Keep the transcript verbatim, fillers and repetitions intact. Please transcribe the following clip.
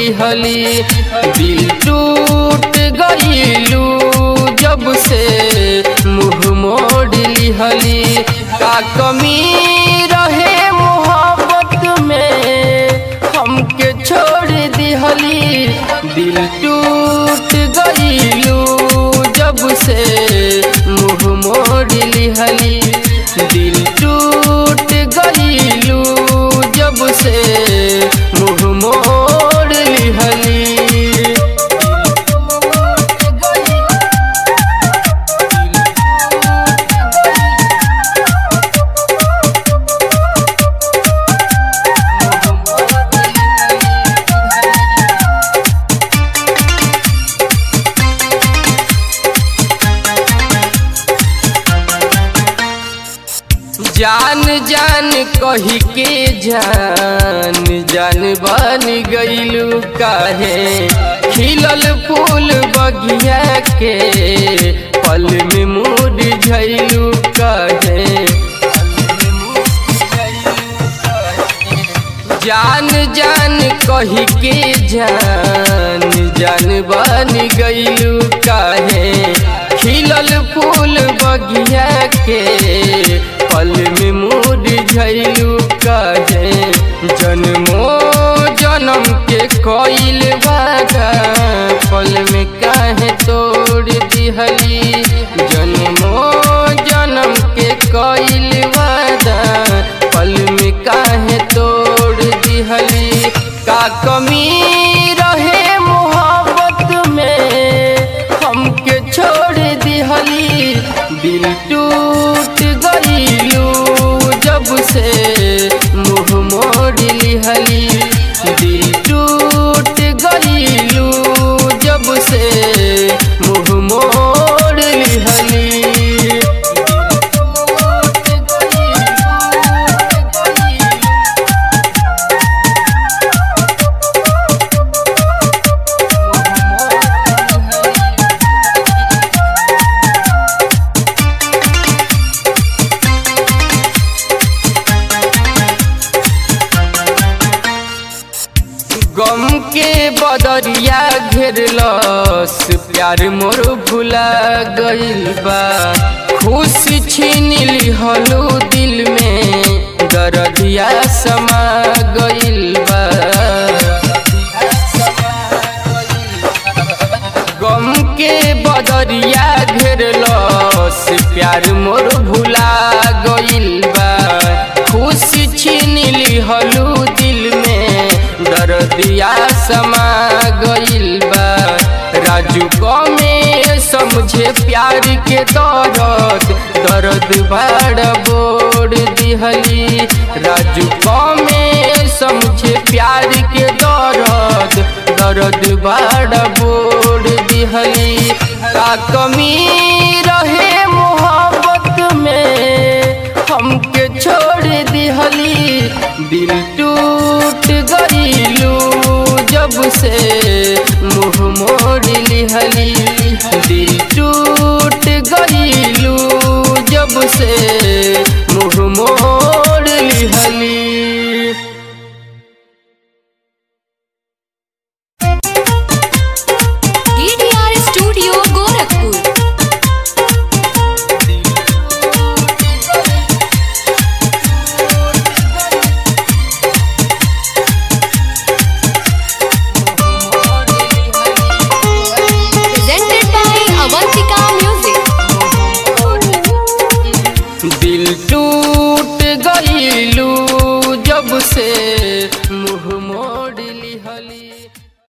लिहली। दिल टूट गईलू जब से मुँह मोड़ लिहली। का कमी रहे मोहब्बत में हमके छोड़ दिहली। दिल टूट गईलू जब से मुँह मोड़ लिहली। दिल टूट गईलू जब से मुँह मोड़ लिहली। जान जान कही के जान जान बन गईलू काहे। खिलल फूल बगिया के पल में मुरझाइलू काहे। जान जान कही के जान जान बन गईलू काहे। खिलल फूल बगिया के पल में मुरझाइलू काहे। जन्मो जन्म के कोइल वादा पल में काहे तोड़ दिहली। जन्मो जन्म के कोइल वादा पल में काहे तोड़ दिहली। का कमी रहे मोहब्बत में हमके छोड़ दिहली। दिल टूट गईलू जब से मुँह मोड़ लिहली। दिल टूट गईलू जब से मुँह मोड़ लिहली। गम के बदरिया घेरलस प्यार मोर भुला गइल बा। खुशी छीन लिहलू दिल में दर्दिया समा गइल बा। गम के बदरिया घेरलस प्यार मोर भुला गइल बा। खुशी छीन लिहलू दिल में दर्दिया समा गइल बा। राजू को में समझे प्यार के दर्द दर्द बड़ बोड़ दिहली। राजू को में समझे प्यार के दर्द दर्द बड़ बोड़ दिहली। का कमी रहे मोहब्बत में हमके छोड़ दिहली। दिल टूट गईलू जब से